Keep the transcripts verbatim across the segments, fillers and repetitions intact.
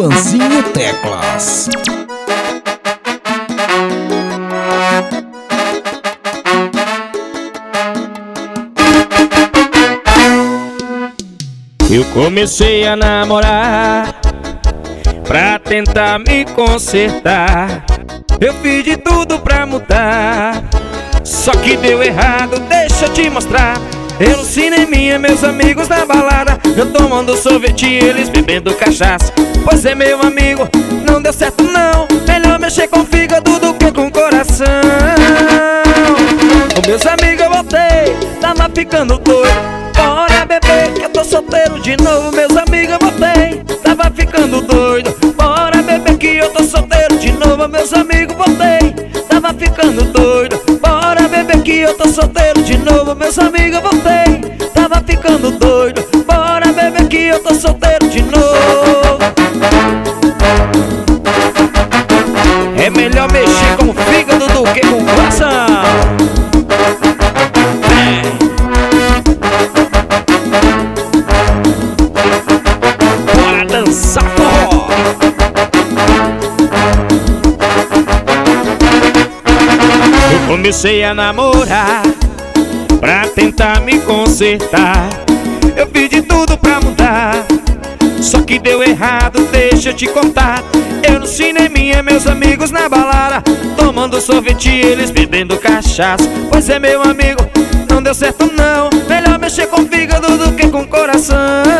Alanzinho Teclas. Eu comecei a namorar pra tentar me consertar. Eu fiz de tudo pra mudar, só que deu errado, deixa eu te mostrar. Eu no cineminha, meus amigos na balada, eu tomando sorvete e eles bebendo cachaça. Pois é, meu amigo, não deu certo não. Melhor mexer com fígado do que com coração. Com meus amigos eu voltei, tava ficando doido. Bora beber que eu tô solteiro de novo. Meus amigos eu voltei, tava ficando doido. Bora beber que eu tô solteiro de novo. Meus amigos voltei, tava ficando doido. Bora beber que eu tô solteiro de novo. Meus amigos voltei, tava ficando doido. Bora beber que eu tô solteiro de novo. É melhor mexer com o fígado do que com o coração. Dançar forró. Eu comecei a namorar pra tentar me consertar. Eu fiz de tudo pra mudar, só que deu errado, deixa eu te contar. Eu no cineminha, meus amigos na balada, tomando sorvete e eles bebendo cachaça. Pois é, meu amigo, não deu certo não. Melhor mexer com fígado do que com coração.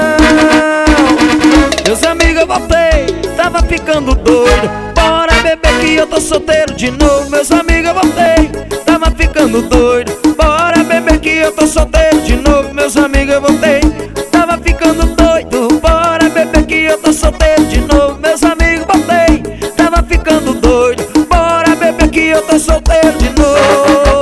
Meus amigos eu voltei, tava ficando doido. Bora beber que eu tô solteiro de novo. Meus amigos eu voltei, tava ficando doido. Bora beber que eu tô solteiro de novo. Meus amigos eu voltei, tava ficando doido. Bora beber que eu tô solteiro de novo. Meus amigos voltei, tava ficando doido. Bora beber que eu tô solteiro de novo.